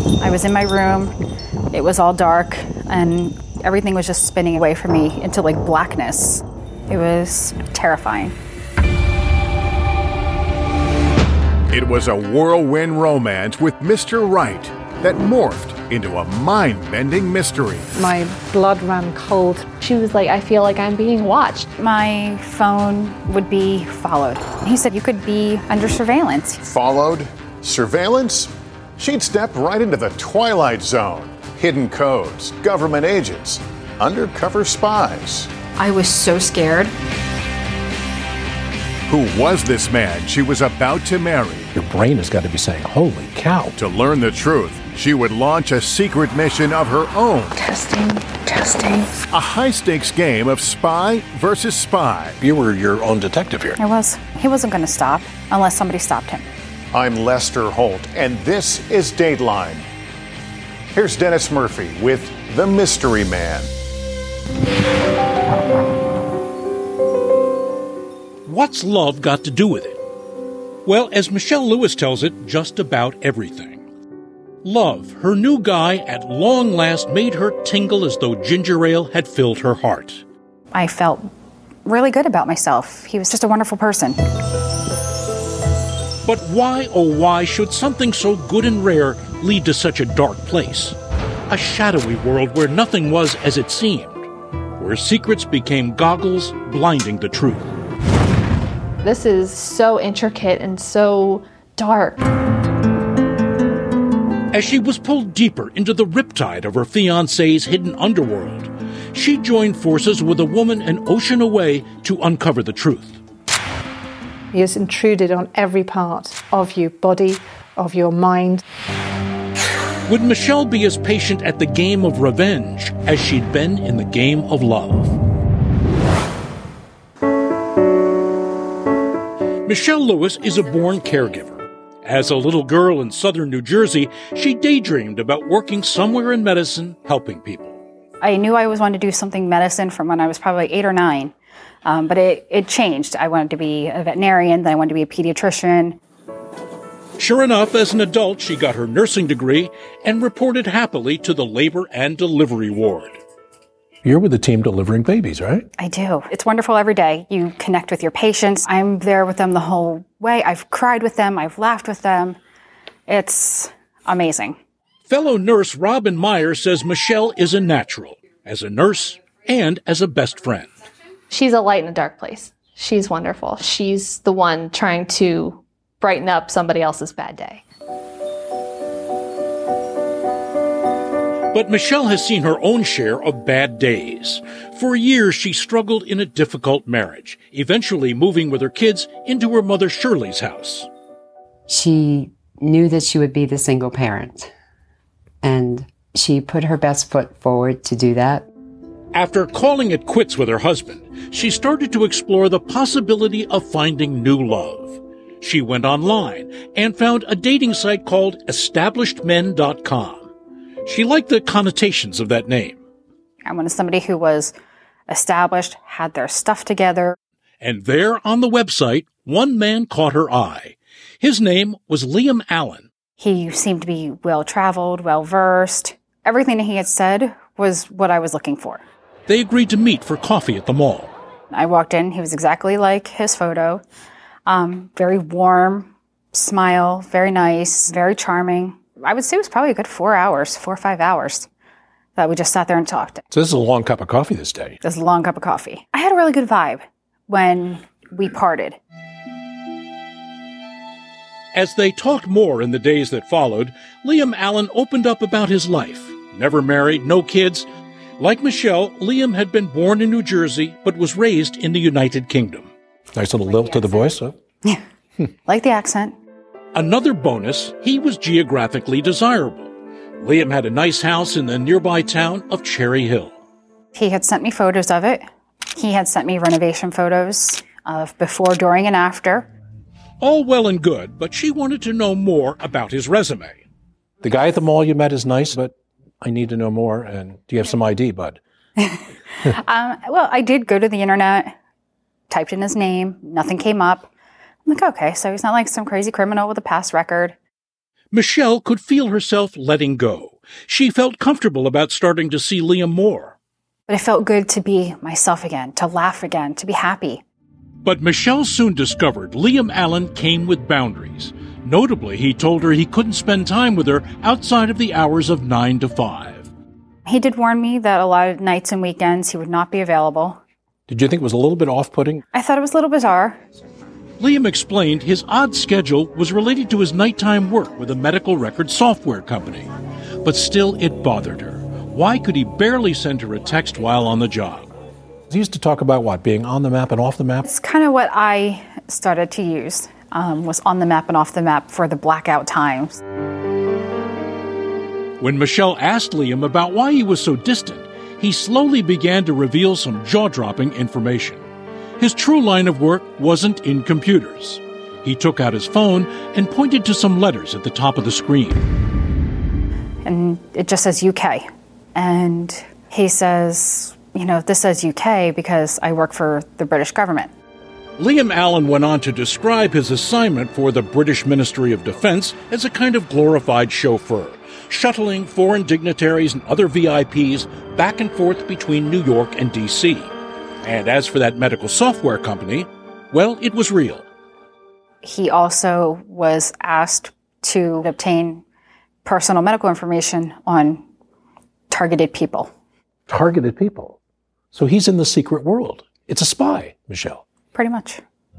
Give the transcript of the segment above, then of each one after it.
I was in my room. It was all dark, and everything was just spinning away from me into like blackness. It was terrifying. It was a whirlwind romance with Mr. Right that morphed into a mind-bending mystery. My blood ran cold. She was like, I feel like I'm being watched. My phone would be followed. He said you could be under surveillance. Followed? Surveillance? She'd step right into the Twilight Zone. Hidden codes, government agents, undercover spies. I was so scared. Who was this man she was about to marry? Your brain has got to be saying, holy cow. To learn the truth, she would launch a secret mission of her own. Testing. A high-stakes game of spy versus spy. You were your own detective here. I was. He wasn't going to stop unless somebody stopped him. I'm Lester Holt, and this is Dateline. Here's Dennis Murphy with The Mystery Man. What's love got to do with it? Well, as Michelle Lewis tells it, just about everything. Love, her new guy, at long last made her tingle as though ginger ale had filled her heart. I felt really good about myself. He was just a wonderful person. But why, oh why, should something so good and rare lead to such a dark place? A shadowy world where nothing was as it seemed, where secrets became goggles blinding the truth. This is so intricate and so dark. As she was pulled deeper into the riptide of her fiancé's hidden underworld, she joined forces with a woman an ocean away to uncover the truth. He has intruded on every part of your body, of your mind. Would Michelle be as patient at the game of revenge as she'd been in the game of love? Michelle Lewis is a born caregiver. As a little girl in southern New Jersey, she daydreamed about working somewhere in medicine, helping people. I knew I always wanted to do something medicine from when I was probably 8 or 9, but it changed. I wanted to be a veterinarian, then I wanted to be a pediatrician. Sure enough, as an adult, she got her nursing degree and reported happily to the labor and delivery ward. You're with the team delivering babies, right? I do. It's wonderful every day. You connect with your patients. I'm there with them the whole way. I've cried with them. I've laughed with them. It's amazing. Fellow nurse Robin Meyer says Michelle is a natural, as a nurse and as a best friend. She's a light in a dark place. She's wonderful. She's the one trying to brighten up somebody else's bad day. But Michelle has seen her own share of bad days. For years, she struggled in a difficult marriage, eventually moving with her kids into her mother Shirley's house. She knew that she would be the single parent, and she put her best foot forward to do that. After calling it quits with her husband, she started to explore the possibility of finding new love. She went online and found a dating site called EstablishedMen.com. She liked the connotations of that name. I wanted somebody who was established, had their stuff together. And there on the website, one man caught her eye. His name was Liam Allen. He seemed to be well-traveled, well-versed. Everything that he had said was what I was looking for. They agreed to meet for coffee at the mall. I walked in. He was exactly like his photo. Very warm, smile, very nice, very charming. I would say it was probably a good 4 or 5 hours that we just sat there and talked. So this is a long cup of coffee this day. This is a long cup of coffee. I had a really good vibe when we parted. As they talked more in the days that followed, Liam Allen opened up about his life. Never married, no kids. Like Michelle, Liam had been born in New Jersey, but was raised in the United Kingdom. Nice little lilt to the voice, huh? Yeah, like the accent. Another bonus, he was geographically desirable. Liam had a nice house in the nearby town of Cherry Hill. He had sent me photos of it. He had sent me renovation photos of before, during, and after. All well and good, but she wanted to know more about his resume. The guy at the mall you met is nice, but I need to know more. And do you have some ID, bud? Well, I did go to the internet, typed in his name, nothing came up. I'm like, okay, so he's not like some crazy criminal with a past record. Michelle could feel herself letting go. She felt comfortable about starting to see Liam more. But it felt good to be myself again, to laugh again, to be happy. But Michelle soon discovered Liam Allen came with boundaries. Notably, he told her he couldn't spend time with her outside of the hours of 9 to 5. He did warn me that a lot of nights and weekends he would not be available. Did you think it was a little bit off-putting? I thought it was a little bizarre. Liam explained his odd schedule was related to his nighttime work with a medical record software company. But still, it bothered her. Why could he barely send her a text while on the job? He used to talk about what, being on the map and off the map? It's kind of what I started to use, was on the map and off the map for the blackout times. When Michelle asked Liam about why he was so distant, he slowly began to reveal some jaw-dropping information. His true line of work wasn't in computers. He took out his phone and pointed to some letters at the top of the screen. And it just says UK. And he says, this says UK because I work for the British government. Liam Allen went on to describe his assignment for the British Ministry of Defense as a kind of glorified chauffeur, shuttling foreign dignitaries and other VIPs back and forth between New York and D.C. And as for that medical software company, well, it was real. He also was asked to obtain personal medical information on targeted people. Targeted people? So he's in the secret world. It's a spy, Michelle. Pretty much.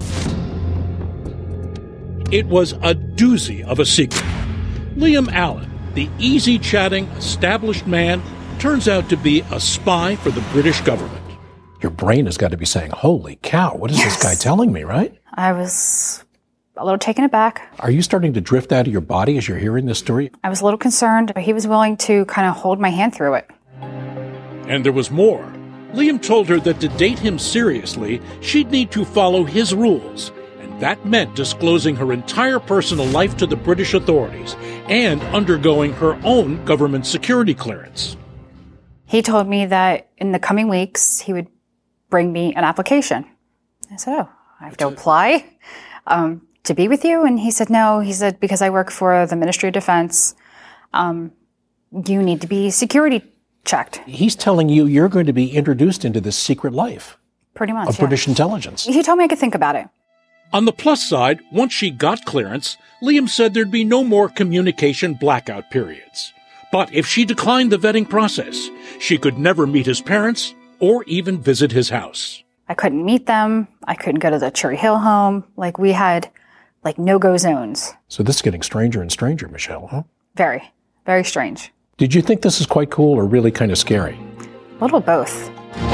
It was a doozy of a secret. Liam Allen, the easy-chatting, established man, turns out to be a spy for the British government. Your brain has got to be saying, holy cow, what is this guy telling me, right? I was a little taken aback. Are you starting to drift out of your body as you're hearing this story? I was a little concerned, but he was willing to kind of hold my hand through it. And there was more. Liam told her that to date him seriously, she'd need to follow his rules. And that meant disclosing her entire personal life to the British authorities and undergoing her own government security clearance. He told me that in the coming weeks, he would bring me an application. I said, oh, I have to apply to be with you? And he said, no. He said, because I work for the Ministry of Defense, you need to be security checked. He's telling you you're going to be introduced into this secret life. Pretty much, of British intelligence. He told me I could think about it. On the plus side, once she got clearance, Liam said there'd be no more communication blackout periods. But if she declined the vetting process, she could never meet his parents or even visit his house. I couldn't meet them. I couldn't go to the Cherry Hill home. We had no-go zones. So this is getting stranger and stranger, Michelle, huh? Very, very strange. Did you think this is quite cool or really kind of scary? A little both.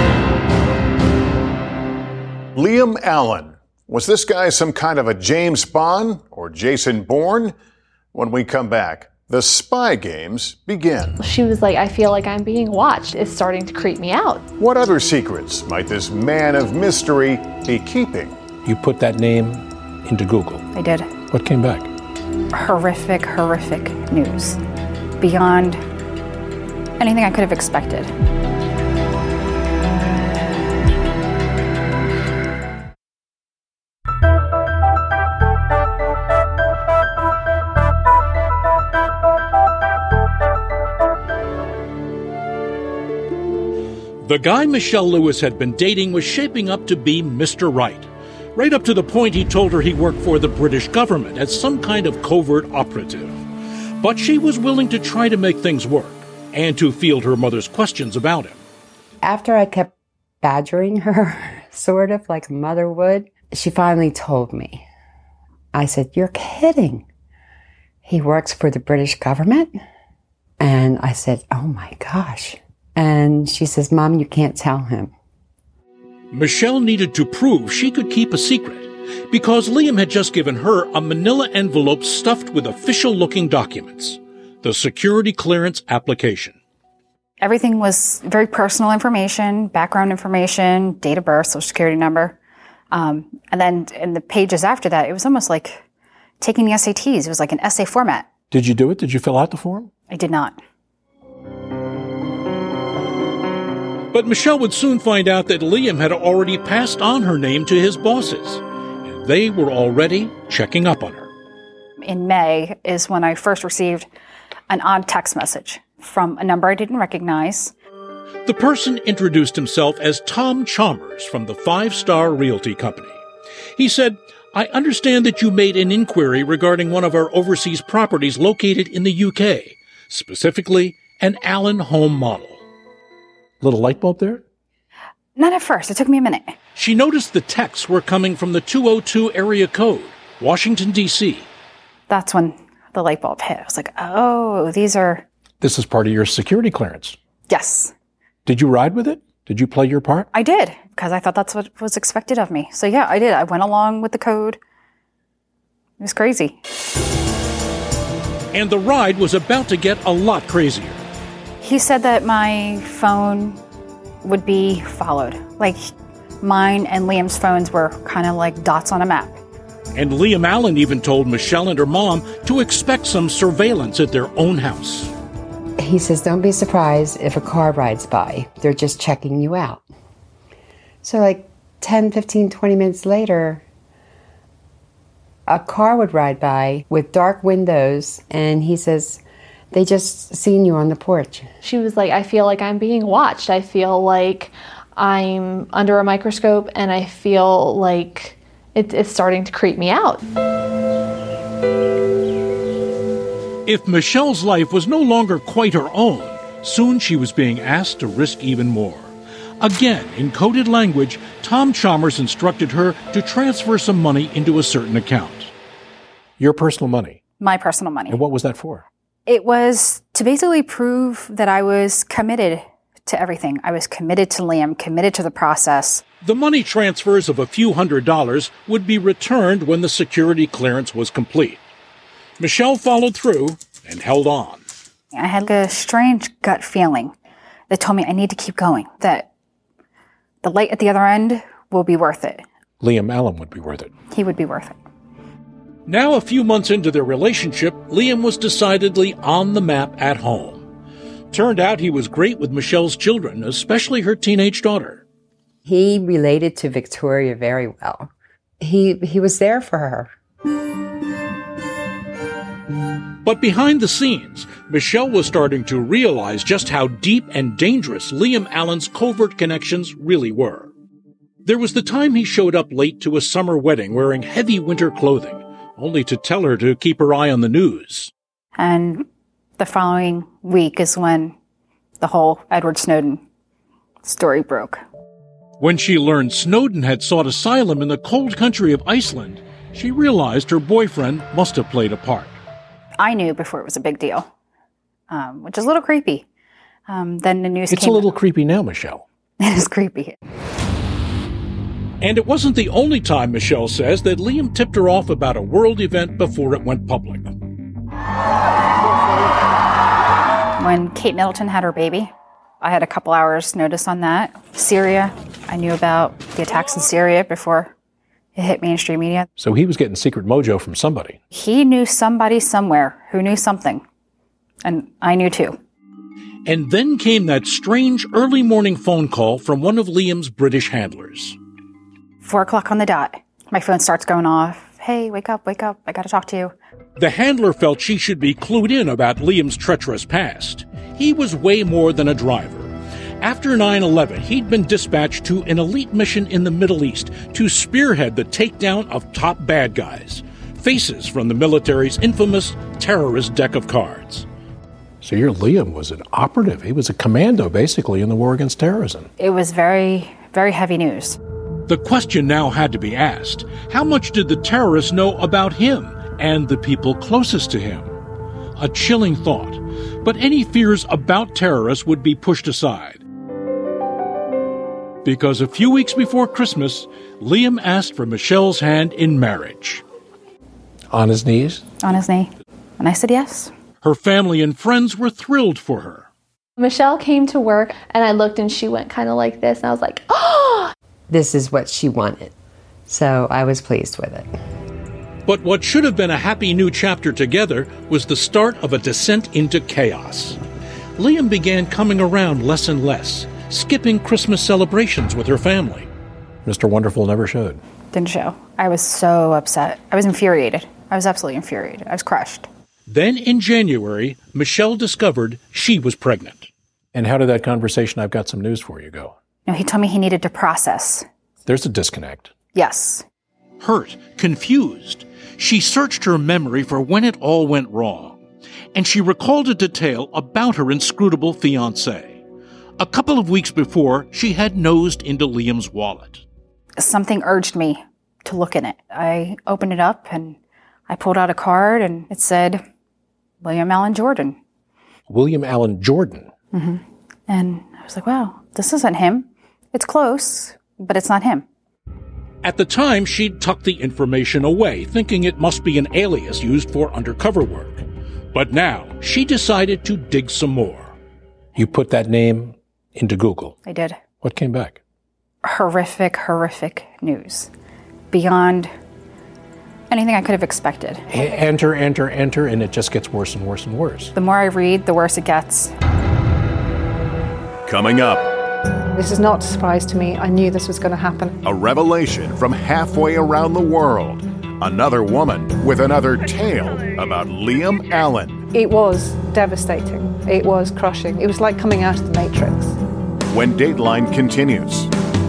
Liam Allen. Was this guy some kind of a James Bond or Jason Bourne? When we come back, the spy games begin. She was like, I feel like I'm being watched. It's starting to creep me out. What other secrets might this man of mystery be keeping? You put that name into Google. I did. What came back? Horrific, horrific news. Beyond anything I could have expected. The guy Michelle Lewis had been dating was shaping up to be Mr. Right. Right up to the point he told her he worked for the British government as some kind of covert operative. But she was willing to try to make things work and to field her mother's questions about him. After I kept badgering her, sort of like a mother would, she finally told me. I said, "You're kidding. He works for the British government?" And I said, "Oh my gosh." And she says, "Mom, you can't tell him." Michelle needed to prove she could keep a secret because Liam had just given her a manila envelope stuffed with official-looking documents, the security clearance application. Everything was very personal information, background information, date of birth, social security number. And then in the pages after that, it was almost like taking the SATs. It was like an essay format. Did you do it? Did you fill out the form? I did not. But Michelle would soon find out that Liam had already passed on her name to his bosses, and they were already checking up on her. In May is when I first received an odd text message from a number I didn't recognize. The person introduced himself as Tom Chalmers from the 5 Star Realty Company. He said, "I understand that you made an inquiry regarding one of our overseas properties located in the UK, specifically an Allen home model." Little light bulb there? Not at first. It took me a minute. She noticed the texts were coming from the 202 area code, Washington, D.C. That's when the light bulb hit. I was like, oh, these are... This is part of your security clearance. Yes, Did you ride with it? Did you play your part? I did, because I thought that's what was expected of me. So yeah, I did. I went along with the code. It was crazy. And the ride was about to get a lot crazier. He said that my phone would be followed. Like mine and Liam's phones were kind of like dots on a map. And Liam Allen even told Michelle and her mom to expect some surveillance at their own house. He says, don't be surprised if a car rides by. They're just checking you out. So like 10, 15, 20 minutes later, a car would ride by with dark windows, and he says, they just seen you on the porch. She was like, I feel like I'm being watched. I feel like I'm under a microscope, and I feel like it's starting to creep me out. If Michelle's life was no longer quite her own, soon she was being asked to risk even more. Again, in coded language, Tom Chalmers instructed her to transfer some money into a certain account. Your personal money? My personal money. And what was that for? It was to basically prove that I was committed to everything. I was committed to Liam, committed to the process. The money transfers of a few $100s would be returned when the security clearance was complete. Michelle followed through and held on. I had a strange gut feeling that told me I need to keep going, that the light at the other end will be worth it. Liam Allen would be worth it. He would be worth it. Now, a few months into their relationship, Liam was decidedly on the map at home. Turned out he was great with Michelle's children, especially her teenage daughter. He related to Victoria very well. He was there for her. But behind the scenes, Michelle was starting to realize just how deep and dangerous Liam Allen's covert connections really were. There was the time he showed up late to a summer wedding wearing heavy winter clothing, only to tell her to keep her eye on the news. And the following week is when the whole Edward Snowden story broke. When she learned Snowden had sought asylum in the cold country of Iceland, she realized her boyfriend must have played a part. I knew before it was a big deal, which is a little creepy. Then the news came. It's a little creepy now, Michelle. It is creepy. And it wasn't the only time, Michelle says, that Liam tipped her off about a world event before it went public. When Kate Middleton had her baby, I had a couple hours notice on that. Syria, I knew about the attacks in Syria before it hit mainstream media. So he was getting secret mojo from somebody. He knew somebody somewhere who knew something. And I knew too. And then came that strange early morning phone call from one of Liam's British handlers. 4:00 on the dot. My phone starts going off. Hey, wake up, I gotta talk to you. The handler felt she should be clued in about Liam's treacherous past. He was way more than a driver. After 9/11, he'd been dispatched to an elite mission in the Middle East to spearhead the takedown of top bad guys, faces from the military's infamous terrorist deck of cards. So your Liam was an operative. He was a commando, basically, in the war against terrorism. It was very, very heavy news. The question now had to be asked, how much did the terrorists know about him and the people closest to him? A chilling thought, but any fears about terrorists would be pushed aside. Because a few weeks before Christmas, Liam asked for Michelle's hand in marriage. On his knees? On his knee. And I said yes. Her family and friends were thrilled for her. Michelle came to work, and I looked, and she went kind of like this, and I was like, oh! This is what she wanted. So I was pleased with it. But what should have been a happy new chapter together was the start of a descent into chaos. Liam began coming around less and less, skipping Christmas celebrations with her family. Mr. Wonderful never showed. Didn't show. I was so upset. I was infuriated. I was absolutely infuriated. I was crushed. Then in January, Michelle discovered she was pregnant. And how did that conversation, I've got some news for you, go? No, he told me he needed to process. There's a disconnect. Yes. Hurt, confused, she searched her memory for when it all went wrong, and she recalled a detail about her inscrutable fiancé. A couple of weeks before, she had nosed into Liam's wallet. Something urged me to look in it. I opened it up and I pulled out a card and it said, William Allen Jordan. William Allen Jordan? Mm-hmm. And I was like, wow, this isn't him. It's close, but it's not him. At the time, she'd tucked the information away, thinking it must be an alias used for undercover work. But now, she decided to dig some more. You put that name into Google. I did. What came back? Horrific, horrific news. Beyond anything I could have expected. Enter, and it just gets worse and worse and worse. The more I read, the worse it gets. Coming up, This is not a surprise to me. I knew this was going to happen. a revelation from halfway around the world. Another woman with another tale about Liam Allen. It was devastating. It was crushing. It was like coming out of the Matrix. When Dateline continues.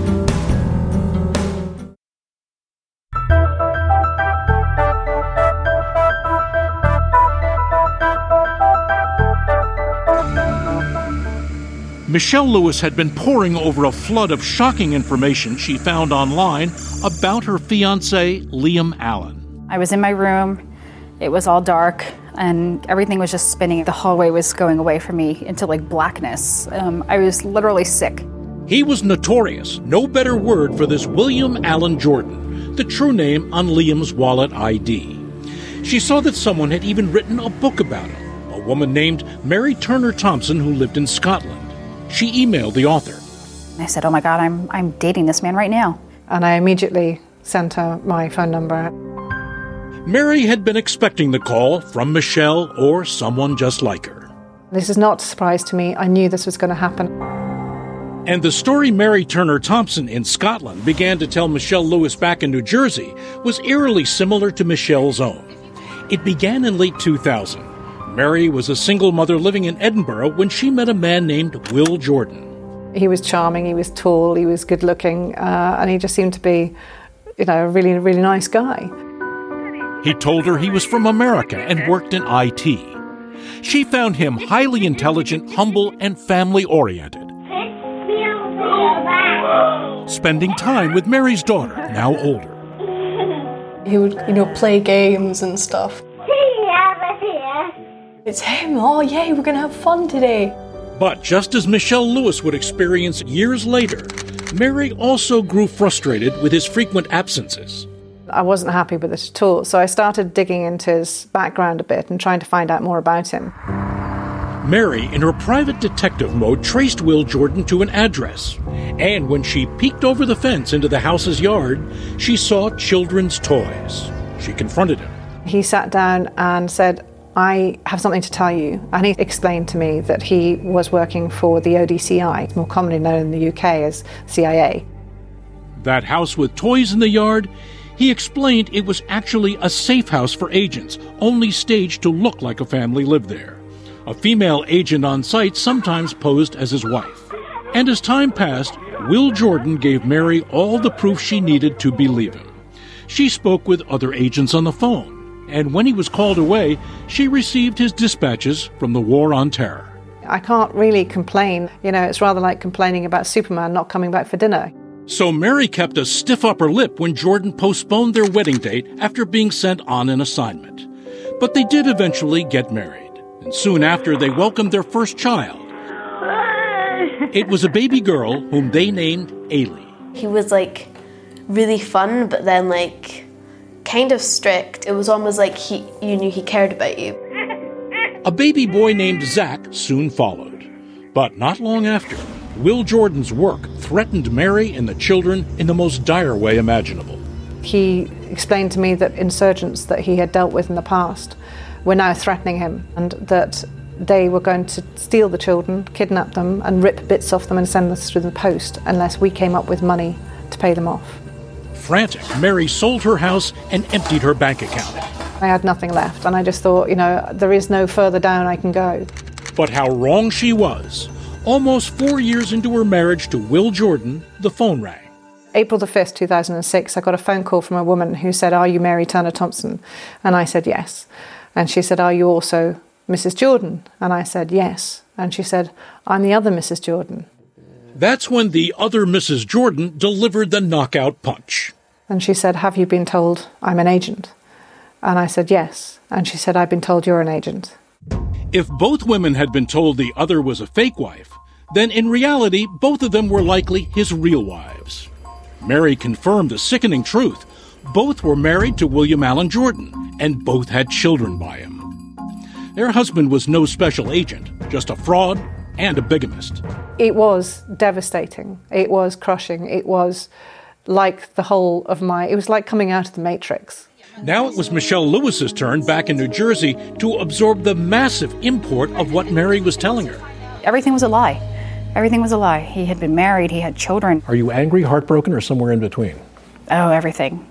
Michelle Lewis had been poring over a flood of shocking information she found online about her fiancé, Liam Allen. I was in my room. It was all dark, and everything was just spinning. The hallway was going away from me into like blackness. I was literally sick. He was notorious, no better word for this William Allen Jordan, the true name on Liam's wallet ID. She saw that someone had even written a book about him, a woman named Mary Turner Thompson who lived in Scotland. She emailed the author. I said, oh my God, I'm dating this man right now. And I immediately sent her my phone number. Mary had been expecting the call from Michelle or someone just like her. This is not a surprise to me. I knew this was going to happen. And the story Mary Turner Thompson in Scotland began to tell Michelle Lewis back in New Jersey was eerily similar to Michelle's own. It began in late 2000. Mary was a single mother living in Edinburgh when she met a man named Will Jordan. He was charming, he was tall, he was good looking, and he just seemed to be, a really, really nice guy. He told her he was from America and worked in IT. She found him highly intelligent, humble, and family-oriented. Spending time with Mary's daughter, now older. He would, play games and stuff. It's him. Oh, yay, we're going to have fun today. But just as Michelle Lewis would experience years later, Mary also grew frustrated with his frequent absences. I wasn't happy with it at all, so I started digging into his background a bit and trying to find out more about him. Mary, in her private detective mode, traced Will Jordan to an address. And when she peeked over the fence into the house's yard, she saw children's toys. She confronted him. He sat down and said, I have something to tell you. And he explained to me that he was working for the ODCI, more commonly known in the UK as CIA. That house with toys in the yard, he explained it was actually a safe house for agents, only staged to look like a family lived there. A female agent on site sometimes posed as his wife. And as time passed, Will Jordan gave Mary all the proof she needed to believe him. She spoke with other agents on the phone. And when he was called away, she received his dispatches from the War on Terror. I can't really complain. It's rather like complaining about Superman not coming back for dinner. So Mary kept a stiff upper lip when Jordan postponed their wedding date after being sent on an assignment. But they did eventually get married, and soon after they welcomed their first child. It was a baby girl whom they named Ailey. He was really fun, but then kind of strict. It was almost like you knew he cared about you. A baby boy named Zach soon followed. But not long after, Will Jordan's work threatened Mary and the children in the most dire way imaginable. He explained to me that insurgents that he had dealt with in the past were now threatening him, and that they were going to steal the children, kidnap them, and rip bits off them and send them through the post unless we came up with money to pay them off. Frantic, Mary sold her house and emptied her bank account. I had nothing left, and I just thought, there is no further down I can go. But how wrong she was. Almost 4 years into her marriage to Will Jordan, the phone rang. April the 5th, 2006, I got a phone call from a woman who said, "Are you Mary Turner Thompson?" And I said, "Yes." And she said, "Are you also Mrs. Jordan?" And I said, "Yes." And she said, "I'm the other Mrs. Jordan." That's when the other Mrs. Jordan delivered the knockout punch. And she said, "Have you been told I'm an agent?" And I said, "Yes." And she said, "I've been told you're an agent." If both women had been told the other was a fake wife, then in reality, both of them were likely his real wives. Mary confirmed the sickening truth. Both were married to William Allen Jordan, and both had children by him. Their husband was no special agent, just a fraud and a bigamist. It was devastating. It was crushing. It was like it was like coming out of the Matrix. Now it was Michelle Lewis's turn back in New Jersey to absorb the massive import of what Mary was telling her. Everything was a lie. Everything was a lie. He had been married, he had children. Are you angry, heartbroken, or somewhere in between? Oh, everything.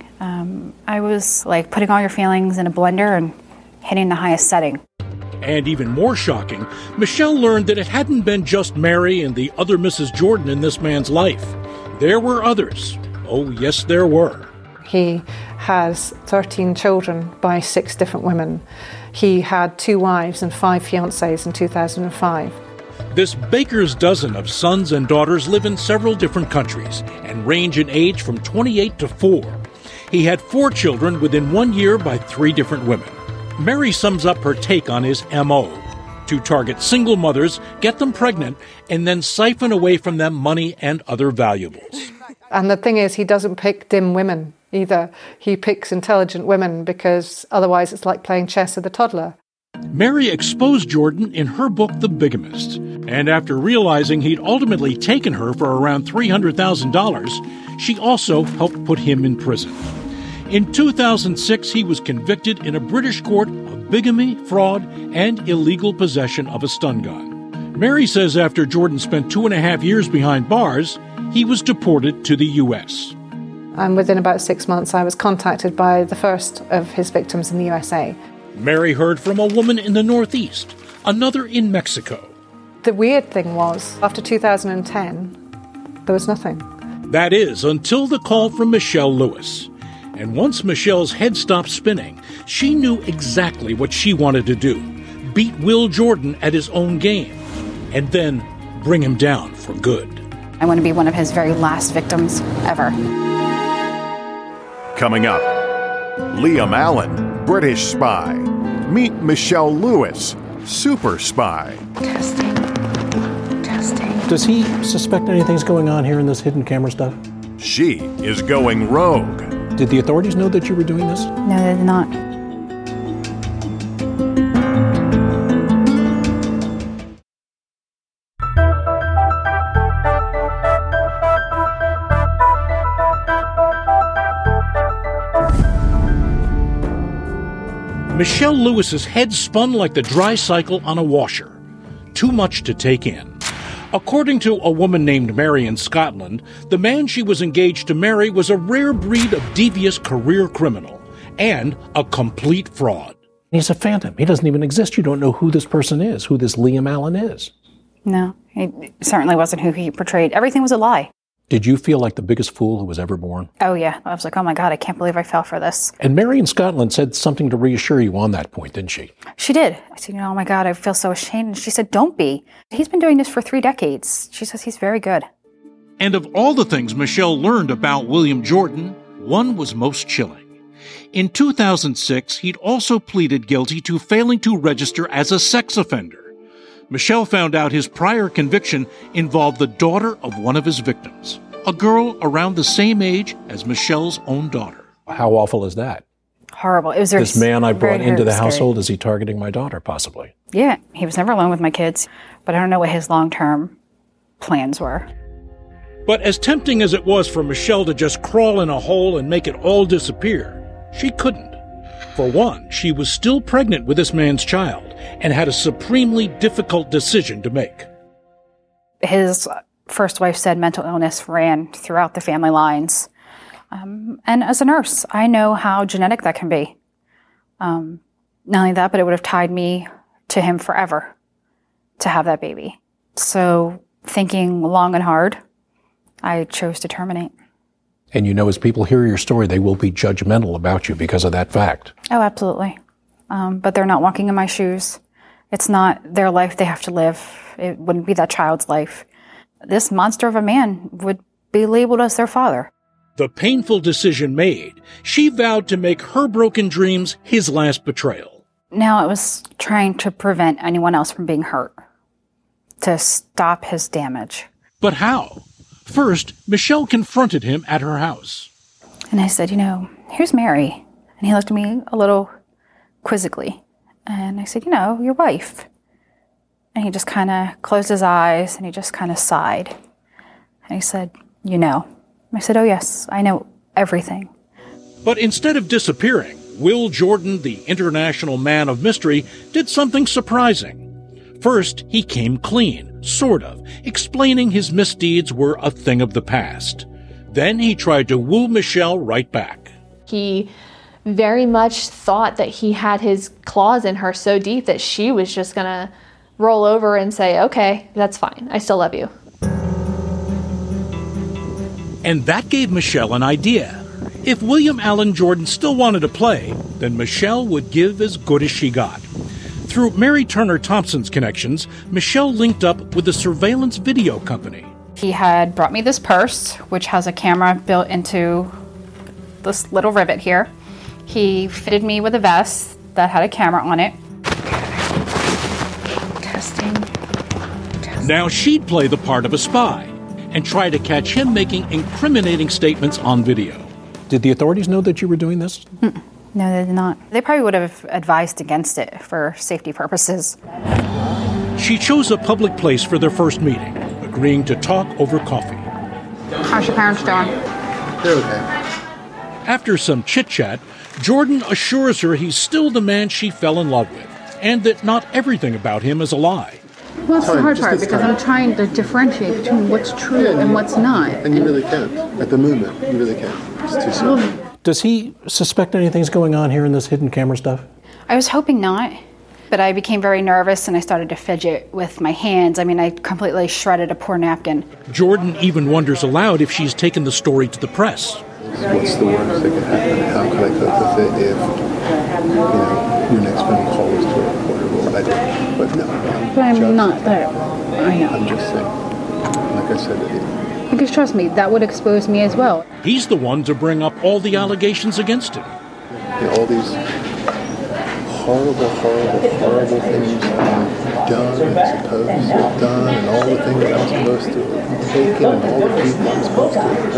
I was like putting all your feelings in a blender and hitting the highest setting. And even more shocking, Michelle learned that it hadn't been just Mary and the other Mrs. Jordan in this man's life. There were others. Oh, yes, there were. He has 13 children by 6 different women. He had 2 wives and 5 fiancées in 2005. This baker's dozen of sons and daughters live in several different countries and range in age from 28 to 4. He had 4 children within 1 year by 3 different women. Mary sums up her take on his M.O. to target single mothers, get them pregnant, and then siphon away from them money and other valuables. And the thing is, he doesn't pick dim women either. He picks intelligent women because otherwise it's like playing chess with a toddler. Mary exposed Jordan in her book, The Bigamist, and after realizing he'd ultimately taken her for around $300,000, she also helped put him in prison. In 2006, he was convicted in a British court of bigamy, fraud, and illegal possession of a stun gun. Mary says after Jordan spent 2.5 years behind bars, he was deported to the U.S. And within about 6 months, I was contacted by the first of his victims in the USA. Mary heard from a woman in the Northeast, another in Mexico. The weird thing was, after 2010, there was nothing. That is, until the call from Michelle Lewis. And once Michelle's head stopped spinning, she knew exactly what she wanted to do. Beat Will Jordan at his own game. And then bring him down for good. I want to be one of his very last victims ever. Coming up, Liam Allen, British spy. Meet Michelle Lewis, super spy. Testing. Does he suspect anything's going on here in this hidden camera stuff? She is going rogue. Did the authorities know that you were doing this? No, they did not. Michelle Lewis's head spun like the dry cycle on a washer. Too much to take in. According to a woman named Mary in Scotland, the man she was engaged to marry was a rare breed of devious career criminal and a complete fraud. He's a phantom. He doesn't even exist. You don't know who this person is, who this Liam Allen is. No, he certainly wasn't who he portrayed. Everything was a lie. Did you feel like the biggest fool who was ever born? Oh, yeah. I was like, oh, my God, I can't believe I fell for this. And Mary in Scotland said something to reassure you on that point, didn't she? She did. I said, oh, my God, I feel so ashamed. And she said, don't be. He's been doing this for 3 decades. She says he's very good. And of all the things Michelle learned about William Jordan, one was most chilling. In 2006, he'd also pleaded guilty to failing to register as a sex offender. Michelle found out his prior conviction involved the daughter of one of his victims, a girl around the same age as Michelle's own daughter. How awful is that? Horrible. It was very, this man I brought into the scary. household, is he targeting my daughter, possibly? Yeah, he was never alone with my kids, but I don't know what his long-term plans were. But as tempting as it was for Michelle to just crawl in a hole and make it all disappear, she couldn't. For one, she was still pregnant with this man's child and had a supremely difficult decision to make. His first wife said mental illness ran throughout the family lines. And as a nurse, I know how genetic that can be. Not only that, but it would have tied me to him forever to have that baby. So thinking long and hard, I chose to terminate. And you know, as people hear your story, they will be judgmental about you because of that fact. Oh, absolutely. But they're not walking in my shoes. It's not their life they have to live. It wouldn't be that child's life. This monster of a man would be labeled as their father. The painful decision made, she vowed to make her broken dreams his last betrayal. Now it was trying to prevent anyone else from being hurt, to stop his damage. But how? First, Michelle confronted him at her house. And I said, here's Mary. And he looked at me a little quizzically. And I said, your wife. And he just kind of closed his eyes and he just kind of sighed. And he said, I said, oh yes, I know everything. But instead of disappearing, Will Jordan, the international man of mystery, did something surprising. First, he came clean, sort of, explaining his misdeeds were a thing of the past. Then he tried to woo Michelle right back. He very much thought that he had his claws in her so deep that she was just going to roll over and say, okay, that's fine. I still love you. And that gave Michelle an idea. If William Allen Jordan still wanted to play, then Michelle would give as good as she got. Through Mary Turner Thompson's connections, Michelle linked up with the surveillance video company. He had brought me this purse, which has a camera built into this little rivet here. He fitted me with a vest that had a camera on it. Testing. Now she'd play the part of a spy and try to catch him making incriminating statements on video. Did the authorities know that you were doing this? No, they did not. They probably would have advised against it for safety purposes. She chose a public place for their first meeting, agreeing to talk over coffee. How's your parents doing? They're okay. After some chit-chat, Jordan assures her he's still the man she fell in love with, and that not everything about him is a lie. Well, that's the hard part, because I'm trying to differentiate between what's true and what's not. And you really can't. At the moment, you really can't. It's too soon. Does he suspect anything's going on here in this hidden camera stuff? I was hoping not, but I became very nervous and I started to fidget with my hands. I completely shredded a poor napkin. Jordan even wonders aloud if she's taken the story to the press. What's the worst that could happen? How could I cope with it if, your next phone call was to a reporter? What would I do? But no. But I'm not that. I know. I'm just saying. Like I said, because trust me, that would expose me as well. He's the one to bring up all the allegations against him. All these horrible things I'm done and supposed to have done, and all the things I'm supposed to have taken, and all the people I'm supposed to have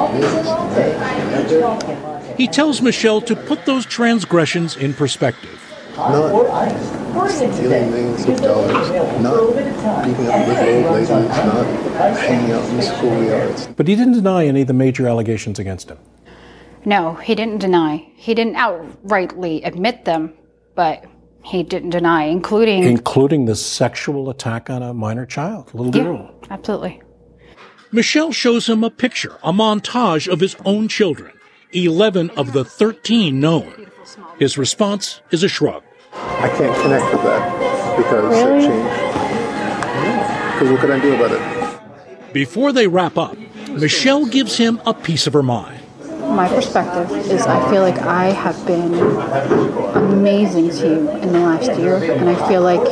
hurt, and this. He tells Michelle to put those transgressions in perspective. Not stealing millions of dollars, not beating up little old ladies, not hanging out in the schoolyards. But he didn't deny any of the major allegations against him. No, he didn't deny. He didn't outrightly admit them, but he didn't deny, including the sexual attack on a minor child, a little girl. Absolutely. Michelle shows him a picture, a montage of his own children, 11 of the 13 known. His response is a shrug. I can't connect with that because it changed. Because what could I do about it? Before they wrap up, Michelle gives him a piece of her mind. My perspective is I feel like I have been amazing to you in the last year, and I feel like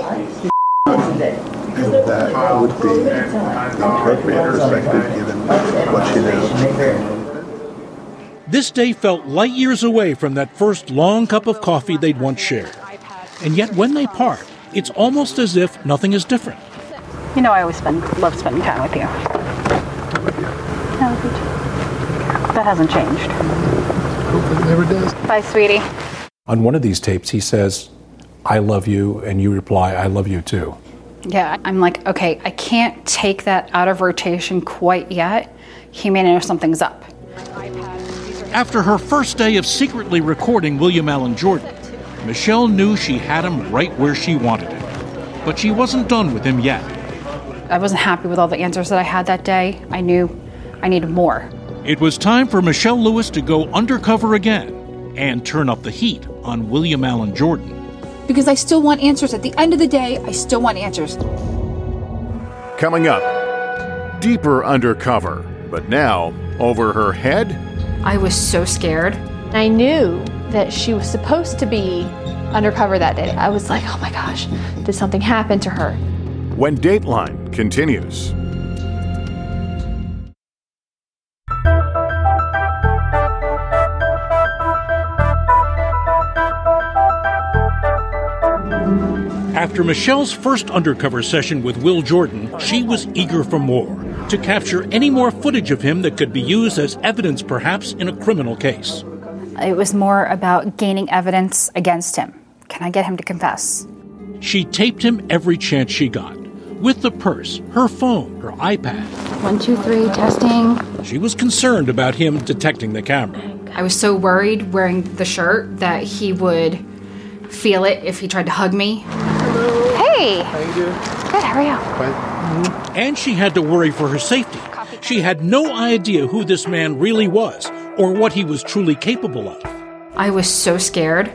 that would be the appropriate perspective given what you know. This day felt light years away from that first long cup of coffee they'd once shared. And yet when they part, it's almost as if nothing is different. I always love spending time with you. That hasn't changed. Hopefully it never does. Bye, sweetie. On one of these tapes, he says, I love you, and you reply, I love you too. Yeah, I'm like, okay, I can't take that out of rotation quite yet. He may know something's up. After her first day of secretly recording William Allen Jordan, Michelle knew she had him right where she wanted him. But she wasn't done with him yet. I wasn't happy with all the answers that I had that day. I knew I needed more. It was time for Michelle Lewis to go undercover again and turn up the heat on William Allen Jordan. Because I still want answers. At the end of the day, I still want answers. Coming up, deeper undercover, but now over her head. I was so scared. I knew that she was supposed to be undercover that day. I was like, oh my gosh, did something happen to her? When Dateline continues. After Michelle's first undercover session with Will Jordan, she was eager for more, to capture any more footage of him that could be used as evidence perhaps in a criminal case. It was more about gaining evidence against him. Can I get him to confess? She taped him every chance she got, with the purse, her phone, her iPad. 1, 2, 3, testing. She was concerned about him detecting the camera. I was so worried wearing the shirt that he would feel it if he tried to hug me. Hey! How you doing? Good, how are you? And she had to worry for her safety. She had no idea who this man really was or what he was truly capable of. I was so scared.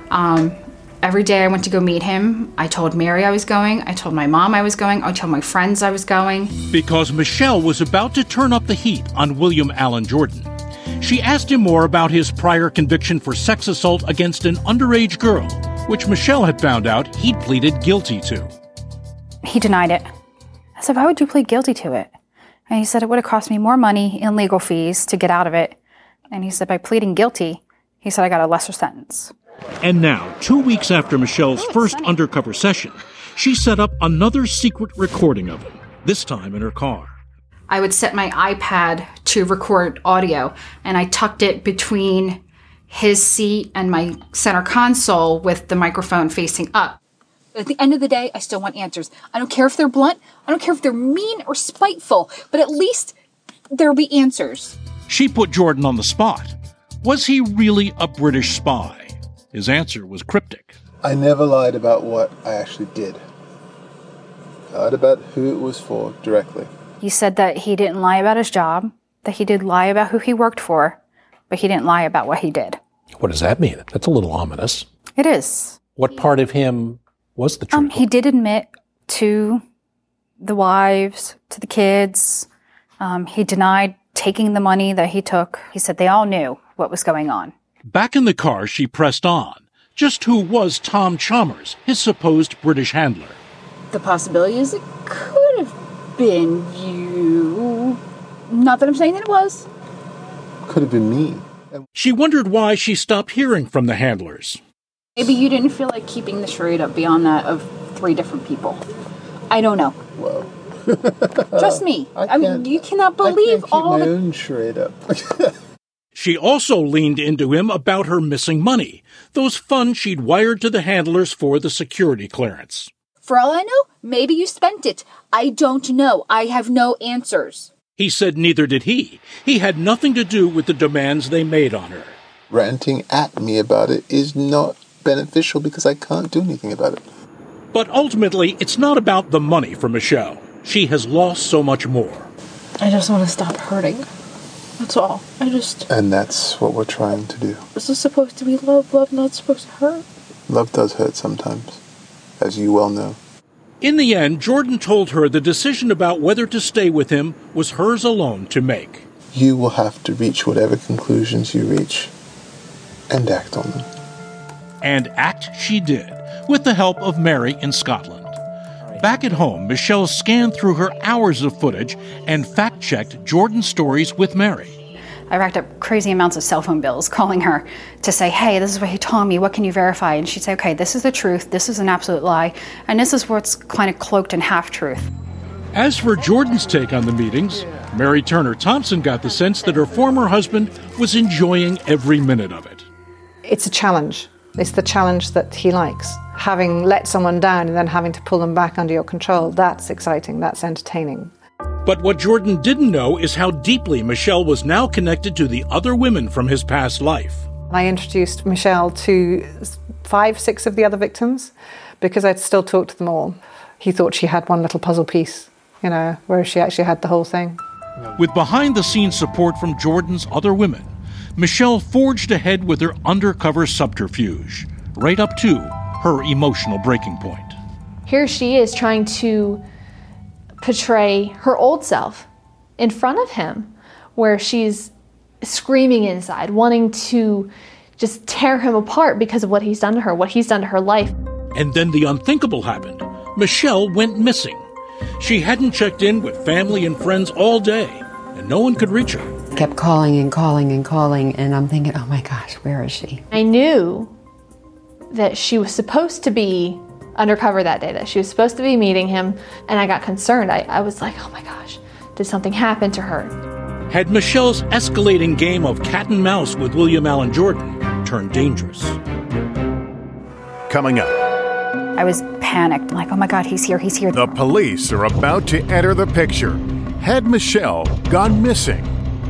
Every day I went to go meet him, I told Mary I was going, I told my mom I was going, I told my friends I was going. Because Michelle was about to turn up the heat on William Allen Jordan. She asked him more about his prior conviction for sex assault against an underage girl, which Michelle had found out he'd pleaded guilty to. He denied it. I said, why would you plead guilty to it? And he said it would have cost me more money in legal fees to get out of it. And he said by pleading guilty, he said I got a lesser sentence. And now, 2 weeks after Michelle's first undercover session, she set up another secret recording of him, this time in her car. I would set my iPad to record audio, and I tucked it between his seat and my center console with the microphone facing up. At the end of the day, I still want answers. I don't care if they're blunt. I don't care if they're mean or spiteful, but at least there'll be answers. She put Jordan on the spot. Was he really a British spy? His answer was cryptic. I never lied about what I actually did. I lied about who it was for directly. He said that he didn't lie about his job, that he did lie about who he worked for, but he didn't lie about what he did. What does that mean? That's a little ominous. It is. What part of him was the truth? He did admit to the wives, to the kids. He denied taking the money that he took. He said they all knew what was going on. Back in the car, she pressed on. Just who was Tom Chalmers, his supposed British handler? The possibility is it could have been you. Not that I'm saying that it was. Could have been me. She wondered why she stopped hearing from the handlers. Maybe you didn't feel like keeping the charade up beyond that of 3 different people. I don't know. Well, trust me. I mean, you cannot believe all my the... own charade up. She also leaned into him about her missing money, those funds she'd wired to the handlers for the security clearance. For all I know, maybe you spent it. I don't know. I have no answers. He said neither did he. He had nothing to do with the demands they made on her. Ranting at me about it is not beneficial because I can't do anything about it. But ultimately, it's not about the money for Michelle. She has lost so much more. I just want to stop hurting. That's all. And that's what we're trying to do. This is supposed to be love. Love not supposed to hurt. Love does hurt sometimes, as you well know. In the end, Jordan told her the decision about whether to stay with him was hers alone to make. You will have to reach whatever conclusions you reach and act on them. And act she did, with the help of Mary in Scotland. Back at home, Michelle scanned through her hours of footage and fact-checked Jordan's stories with Mary. I racked up crazy amounts of cell phone bills calling her to say, hey, this is what he told me, what can you verify? And she'd say, okay, this is the truth, this is an absolute lie, and this is what's kind of cloaked in half-truth. As for Jordan's take on the meetings, Mary Turner Thompson got the sense that her former husband was enjoying every minute of it. It's a challenge. It's the challenge that he likes. Having let someone down and then having to pull them back under your control, that's exciting, that's entertaining. But what Jordan didn't know is how deeply Michelle was now connected to the other women from his past life. I introduced Michelle to 5, 6 of the other victims because I'd still talk to them all. He thought she had one little puzzle piece, whereas she actually had the whole thing. With behind-the-scenes support from Jordan's other women, Michelle forged ahead with her undercover subterfuge, right up to her emotional breaking point. Here she is trying to portray her old self in front of him, where she's screaming inside, wanting to just tear him apart because of what he's done to her, what he's done to her life. And then the unthinkable happened. Michelle went missing. She hadn't checked in with family and friends all day, and no one could reach her. Kept calling and calling and calling, and I'm thinking, oh my gosh, where is she? I knew that she was supposed to be undercover that day, that she was supposed to be meeting him, and I got concerned. I was like, oh my gosh, did something happen to her? Had Michelle's escalating game of cat and mouse with William Allen Jordan turned dangerous? Coming up, I was panicked, like, oh my God, he's here, he's here. the police are about to enter the picture. Had Michelle gone missing?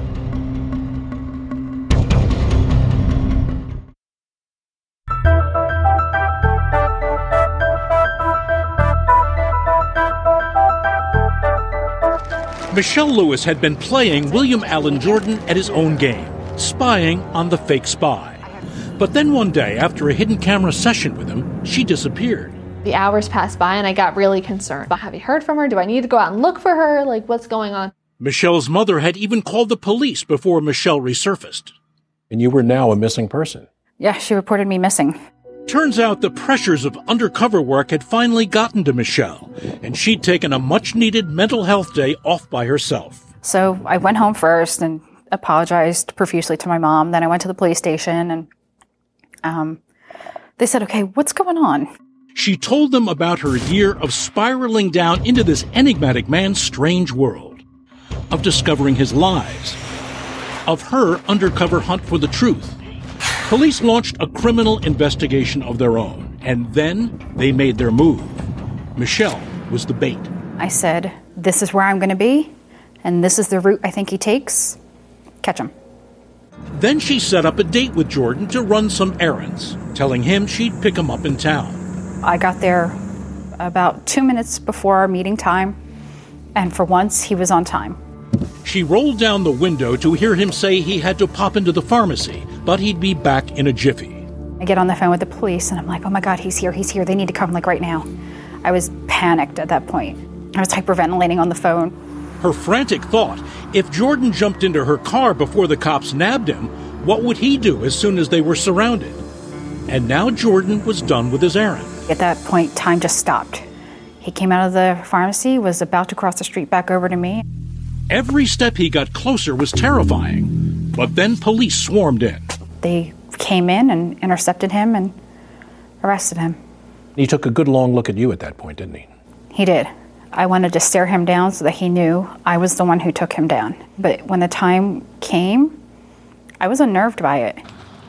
Michelle Lewis had been playing William Allen Jordan at his own game, spying on the fake spy. But then one day, after a hidden camera session with him, she disappeared. The hours passed by and I got really concerned. Have you heard from her? Do I need to go out and look for her? Like, what's going on? Michelle's mother had even called the police before Michelle resurfaced. And you were now a missing person. Yeah, she reported me missing. Turns out the pressures of undercover work had finally gotten to Michelle, and she'd taken a much-needed mental health day off by herself. So I went home first and apologized profusely to my mom. Then I went to the police station and they said, okay, what's going on? She told them about her year of spiraling down into this enigmatic man's strange world, of discovering his lies, of her undercover hunt for the truth. Police launched a criminal investigation of their own, and then they made their move. Michelle was the bait. I said, this is where I'm going to be, and this is the route I think he takes. Catch him. Then she set up a date with Jordan to run some errands, telling him she'd pick him up in town. I got there about 2 minutes before our meeting time, and for once, he was on time. She rolled down the window to hear him say he had to pop into the pharmacy, but he'd be back in a jiffy. I get on the phone with the police, and I'm like, oh my God, he's here, they need to come, like, right now. I was panicked at that point. I was hyperventilating on the phone. Her frantic thought, if Jordan jumped into her car before the cops nabbed him, what would he do as soon as they were surrounded? And now Jordan was done with his errand. At that point, time just stopped. He came out of the pharmacy, was about to cross the street back over to me. Every step he got closer was terrifying, but then police swarmed in. They came in and intercepted him and arrested him. He took a good long look at you at that point, didn't he? He did. I wanted to stare him down so that he knew I was the one who took him down. But when the time came, I was unnerved by it.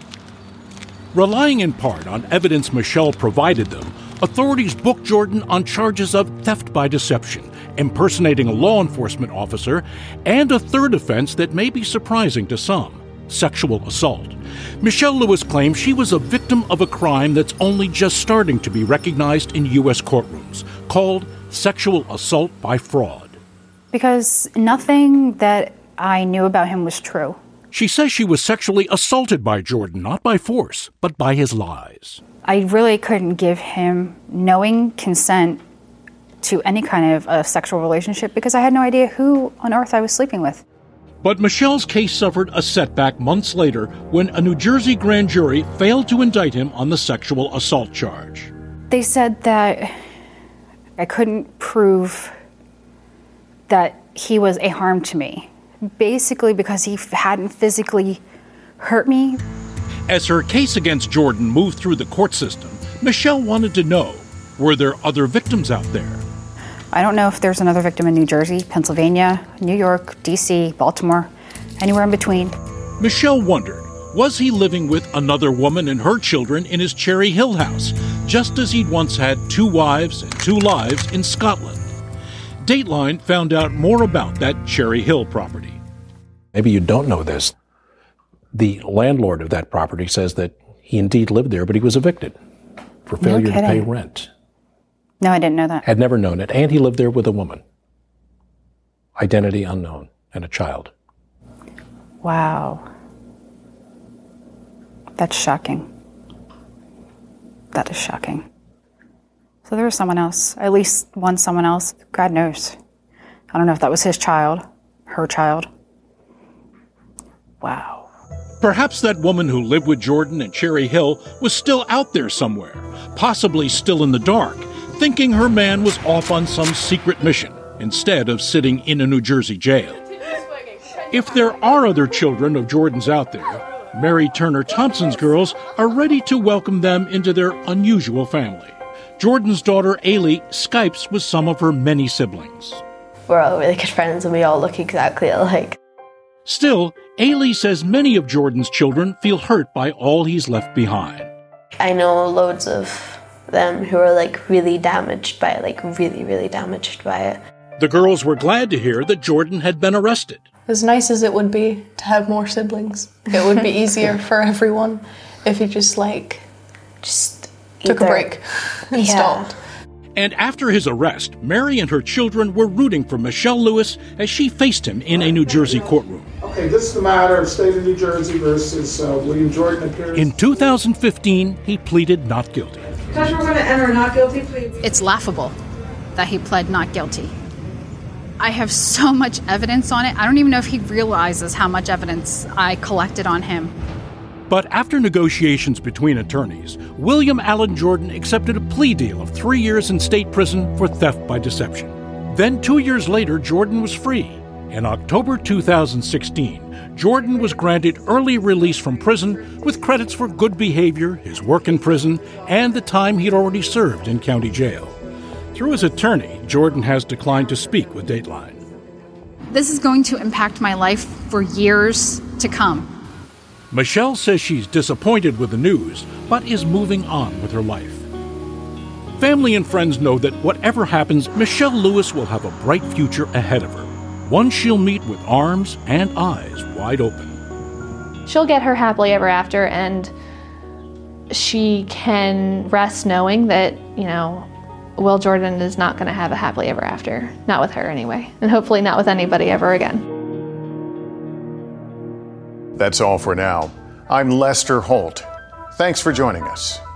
Relying in part on evidence Michelle provided them, authorities booked Jordan on charges of theft by deception, impersonating a law enforcement officer, and a third offense that may be surprising to some, sexual assault. Michelle Lewis claims she was a victim of a crime that's only just starting to be recognized in U.S. courtrooms, called sexual assault by fraud. Because nothing that I knew about him was true. She says she was sexually assaulted by Jordan, not by force, but by his lies. I really couldn't give him knowing consent to any kind of a sexual relationship because I had no idea who on earth I was sleeping with. But Michelle's case suffered a setback months later when a New Jersey grand jury failed to indict him on the sexual assault charge. They said that I couldn't prove that he was a harm to me, basically because he hadn't physically hurt me. As her case against Jordan moved through the court system, Michelle wanted to know, were there other victims out there? I don't know if there's another victim in New Jersey, Pennsylvania, New York, D.C., Baltimore, anywhere in between. Michelle wondered, was he living with another woman and her children in his Cherry Hill house, just as he'd once had 2 wives and 2 lives in Scotland? Dateline found out more about that Cherry Hill property. Maybe you don't know this. The landlord of that property says that he indeed lived there, but he was evicted for failure to pay rent. No, I didn't know that. Had never known it. And he lived there with a woman. Identity unknown, and a child. Wow. That's shocking. That is shocking. So there was someone else, at least one someone else. God knows. I don't know if that was his child, her child. Wow. Perhaps that woman who lived with Jordan in Cherry Hill was still out there somewhere, possibly still in the dark, thinking her man was off on some secret mission instead of sitting in a New Jersey jail. If there are other children of Jordan's out there, Mary Turner Thompson's girls are ready to welcome them into their unusual family. Jordan's daughter, Ailey, Skypes with some of her many siblings. We're all really good friends and we all look exactly alike. Still, Ailey says many of Jordan's children feel hurt by all he's left behind. I know loads of them who are really damaged by it, really damaged by it. The girls were glad to hear that Jordan had been arrested. As nice as it would be to have more siblings, it would be easier for everyone if you just took a break and stopped. And after his arrest, Mary and her children were rooting for Michelle Lewis as she faced him in a New Jersey courtroom. Okay, this is the matter of State of New Jersey versus William Jordan appears. In 2015, he pleaded not guilty. Judge, we're going to enter not guilty plea. It's laughable that he pled not guilty. I have so much evidence on it. I don't even know if he realizes how much evidence I collected on him. But after negotiations between attorneys, William Allen Jordan accepted a plea deal of 3 years in state prison for theft by deception. Then 2 years later, Jordan was free. In October 2016, Jordan was granted early release from prison with credits for good behavior, his work in prison, and the time he'd already served in county jail. Through his attorney, Jordan has declined to speak with Dateline. This is going to impact my life for years to come. Michelle says she's disappointed with the news, but is moving on with her life. Family and friends know that whatever happens, Michelle Lewis will have a bright future ahead of her, one she'll meet with arms and eyes wide open. She'll get her happily ever after, and she can rest knowing that, Will Jordan is not going to have a happily ever after. Not with her anyway, and hopefully not with anybody ever again. That's all for now. I'm Lester Holt. Thanks for joining us.